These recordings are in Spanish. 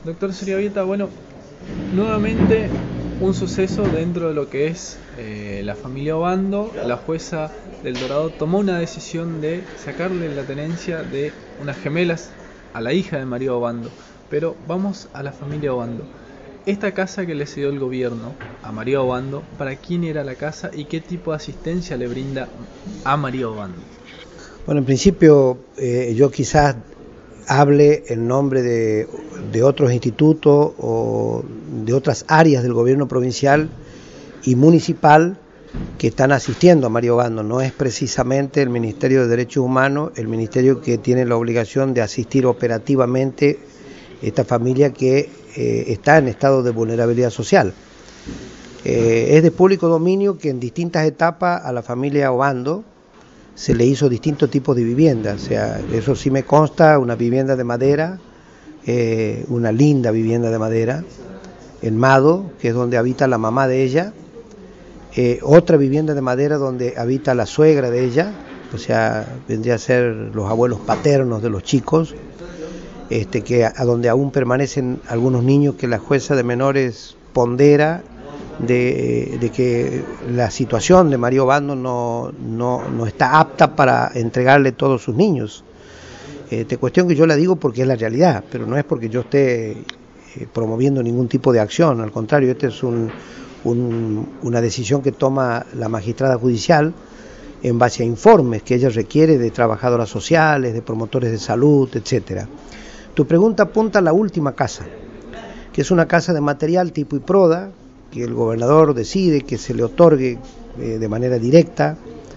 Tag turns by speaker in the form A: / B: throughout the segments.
A: Doctor Suriavieta, bueno, nuevamente un suceso dentro de lo que es la familia Obando. La jueza del Dorado tomó una decisión de sacarle la tenencia de unas gemelas a la hija de María Obando. Pero vamos a la familia Obando. Esta casa que le cedió el gobierno a María Obando, ¿para quién era la casa y qué tipo de asistencia le brinda a María Obando?
B: Bueno, en principio yo quizás hable en nombre de otros institutos o de otras áreas del gobierno provincial y municipal que están asistiendo a María Obando. No es precisamente el Ministerio de Derechos Humanos el ministerio que tiene la obligación de asistir operativamente esta familia que está en estado de vulnerabilidad social. Es de público dominio que en distintas etapas a la familia Obando se le hizo distintos tipos de viviendas, o sea, eso sí me consta, una vivienda de madera, una linda vivienda de madera, en Mado, que es donde habita la mamá de ella, otra vivienda de madera donde habita la suegra de ella, o sea, vendría a ser los abuelos paternos de los chicos, que a donde aún permanecen algunos niños que la jueza de menores pondera de que la situación de María Obando no está apta para entregarle todos sus niños. Cuestión que yo la digo porque es la realidad, pero no es porque yo esté promoviendo ningún tipo de acción, al contrario, esta es una decisión que toma la magistrada judicial en base a informes que ella requiere de trabajadoras sociales, de promotores de salud, etcétera. Tu pregunta apunta a la última casa, que es una casa de material tipo IPRODA, que el gobernador decide que se le otorgue de manera directa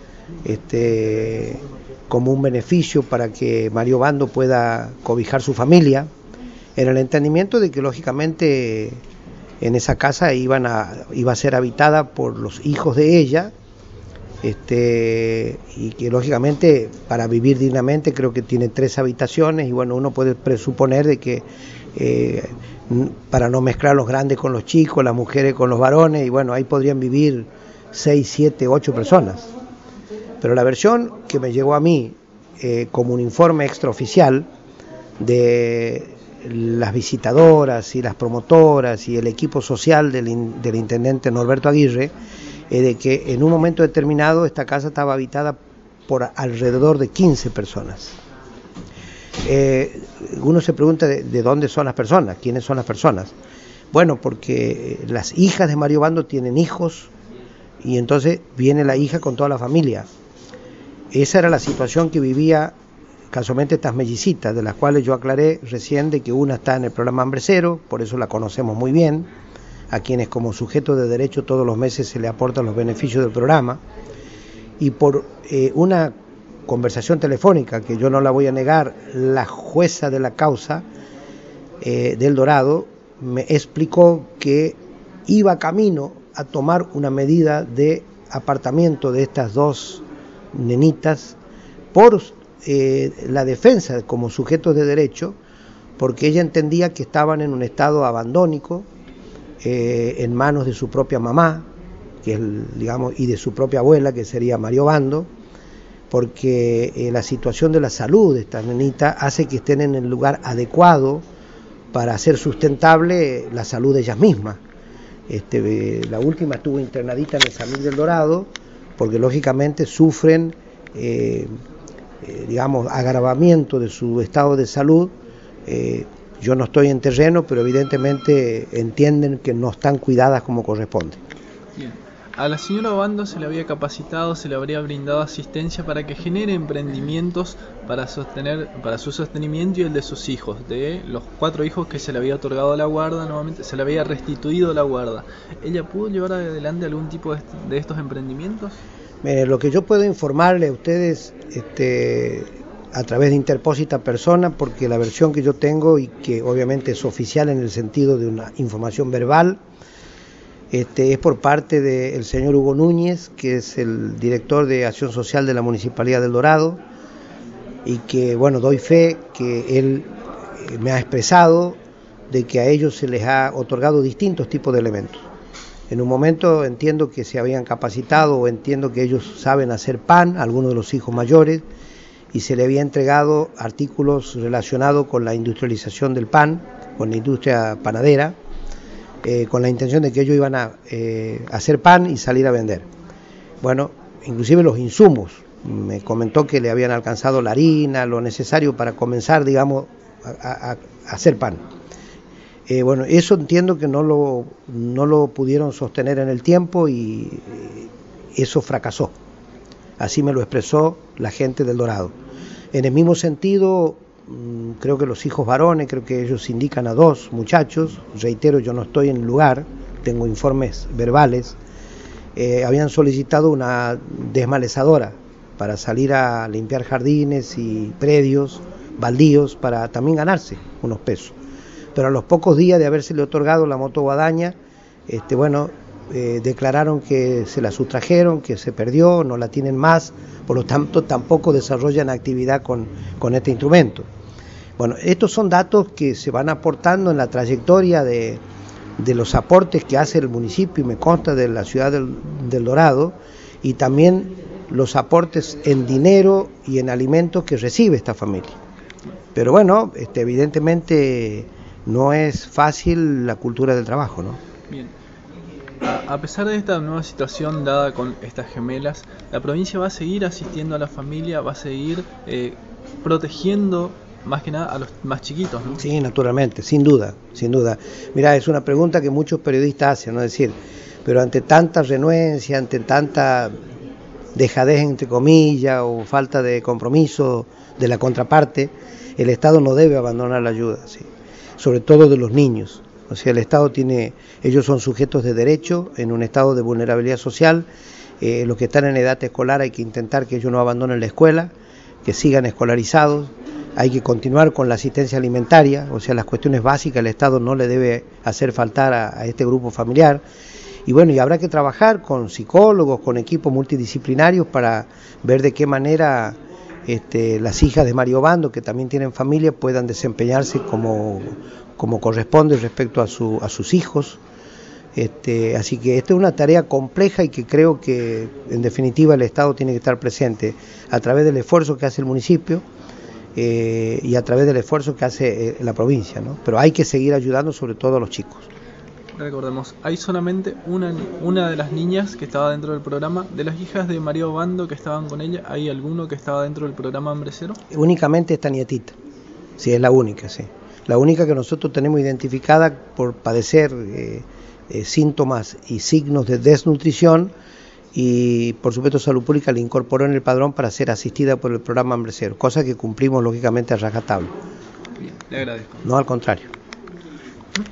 B: como un beneficio para que María Obando pueda cobijar su familia, en el entendimiento de que lógicamente en esa casa iba a ser habitada por los hijos de ella, y que lógicamente para vivir dignamente creo que tiene 3 habitaciones y bueno, uno puede presuponer de que para no mezclar los grandes con los chicos, las mujeres con los varones, y bueno, ahí podrían vivir 6, 7, 8 personas. Pero la versión que me llegó a mí como un informe extraoficial de las visitadoras y las promotoras y el equipo social del intendente Norberto Aguirre, de que en un momento determinado esta casa estaba habitada por alrededor de 15 personas. Uno se pregunta de dónde son las personas, quiénes son las personas. Bueno, porque las hijas de María Obando tienen hijos y entonces viene la hija con toda la familia. Esa era la situación que vivía casualmente estas mellicitas, de las cuales yo aclaré recién de que una está en el programa Hambre Cero, por eso la conocemos muy bien, a quienes como sujeto de derecho todos los meses se le aportan los beneficios del programa, y por una conversación telefónica, que yo no la voy a negar, la jueza de la causa del Dorado me explicó que iba camino a tomar una medida de apartamiento de estas 2 nenitas por la defensa como sujetos de derecho, porque ella entendía que estaban en un estado abandónico, en manos de su propia mamá, que es, digamos, y de su propia abuela, que sería María Obando, porque la situación de la salud de estas nenitas hace que estén en el lugar adecuado para hacer sustentable la salud de ellas mismas. La última estuvo internadita en el San Miguel del Dorado, porque lógicamente sufren, agravamiento de su estado de salud. Yo no estoy en terreno, pero evidentemente entienden que no están cuidadas como corresponde.
A: Bien. A la señora Obando se le había capacitado, se le habría brindado asistencia para que genere emprendimientos para su sostenimiento y el de sus hijos, de los 4 hijos que se le había otorgado la guarda, nuevamente se le había restituido la guarda. ¿Ella pudo llevar adelante algún tipo de estos emprendimientos?
B: Lo que yo puedo informarle a ustedes a través de interpósita persona, porque la versión que yo tengo y que obviamente es oficial en el sentido de una información verbal, es por parte del señor Hugo Núñez, que es el director de Acción Social de la Municipalidad del Dorado, y que, bueno, doy fe que él me ha expresado de que a ellos se les ha otorgado distintos tipos de elementos. En un momento entiendo que se habían capacitado, o entiendo que ellos saben hacer pan, algunos de los hijos mayores, y se le había entregado artículos relacionados con la industrialización del pan, con la industria panadera, con la intención de que ellos iban a hacer pan y salir a vender. Bueno, inclusive los insumos, me comentó que le habían alcanzado la harina, lo necesario para comenzar, digamos, a hacer pan. Bueno, eso entiendo que no lo pudieron sostener en el tiempo y eso fracasó. Así me lo expresó la gente del Dorado. En el mismo sentido, creo que los hijos varones, creo que ellos indican a 2 muchachos, reitero, yo no estoy en el lugar, tengo informes verbales, habían solicitado una desmalezadora para salir a limpiar jardines y predios, baldíos, para también ganarse unos pesos. Pero a los pocos días de habérsele otorgado la moto guadaña, declararon que se la sustrajeron, que se perdió, no la tienen más, por lo tanto tampoco desarrollan actividad con este instrumento. Bueno, estos son datos que se van aportando en la trayectoria de los aportes que hace el municipio, y me consta de la ciudad del Dorado, y también los aportes en dinero y en alimentos que recibe esta familia. Pero bueno, evidentemente no es fácil la cultura del trabajo, ¿no?
A: Bien. A pesar de esta nueva situación dada con estas gemelas, la provincia va a seguir asistiendo a la familia, va a seguir protegiendo más que nada a los más chiquitos, ¿no?
B: Sí, naturalmente, sin duda, sin duda. Mirá, es una pregunta que muchos periodistas hacen, ¿no? Es decir, pero ante tanta renuencia, ante tanta dejadez entre comillas o falta de compromiso de la contraparte, el Estado no debe abandonar la ayuda, ¿sí? Sobre todo de los niños. O sea, el Estado ellos son sujetos de derecho en un estado de vulnerabilidad social. Los que están en edad escolar hay que intentar que ellos no abandonen la escuela, que sigan escolarizados. Hay que continuar con la asistencia alimentaria, o sea, las cuestiones básicas el Estado no le debe hacer faltar a este grupo familiar. Y bueno, y habrá que trabajar con psicólogos, con equipos multidisciplinarios para ver de qué manera las hijas de Mario Obando, que también tienen familia, puedan desempeñarse como corresponde respecto a sus hijos. Así que esta es una tarea compleja y que creo que en definitiva el Estado tiene que estar presente a través del esfuerzo que hace el municipio y a través del esfuerzo que hace la provincia, ¿no? Pero hay que seguir ayudando sobre todo a los chicos.
A: Recordemos, hay solamente una de las niñas que estaba dentro del programa. De las hijas de María Obando que estaban con ella, ¿hay alguno que estaba dentro del programa Hambre Cero?
B: Únicamente esta nietita, sí, es la única, sí. La única que nosotros tenemos identificada por padecer síntomas y signos de desnutrición, y por supuesto Salud Pública le incorporó en el padrón para ser asistida por el programa Hambre Cero, cosa que cumplimos lógicamente a rajatabla.
A: Bien, le agradezco.
B: No, al contrario.